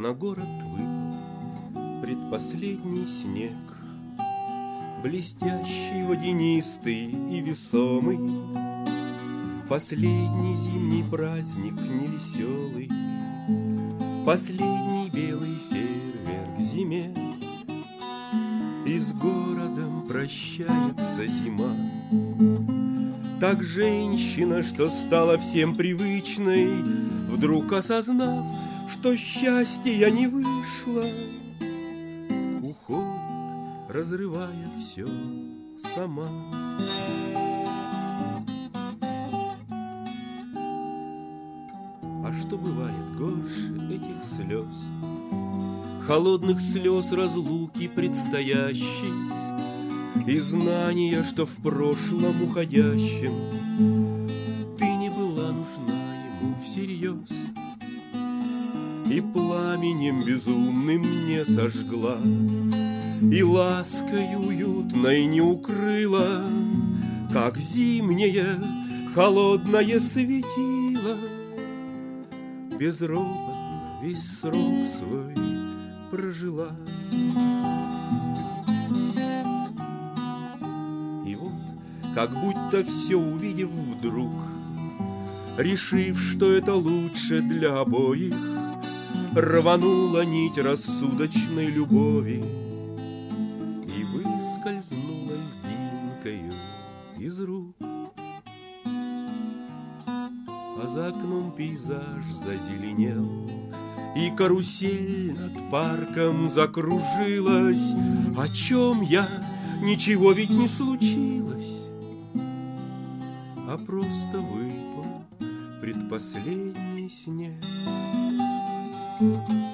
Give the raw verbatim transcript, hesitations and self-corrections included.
на город выпал предпоследний снег, блестящий, водянистый и весомый, последний зимний праздник невеселый, последний белый фейерверк зиме. И с городом прощается зима. Так женщина, что стала всем привычной, вдруг осознав, что счастья не вышло, уходит, разрывая все сама. А что бывает горше этих слез, холодных слез разлуки предстоящей, и знания, что в прошлом уходящем ты не была нужна ему всерьез, и пламенем безумным не сожгла, и лаской уютной не укрыла, как зимнее холодное светило. Безропотно весь срок свой прожила. И вот, как будто все увидев вдруг, решив, что это лучше для обоих, рванула нить рассудочной любови и выскользнула льдинкою из рук. А за окном пейзаж зазеленел, и карусель над парком закружилась. О чем я? Ничего ведь не случилось, а просто выпал предпоследний снег.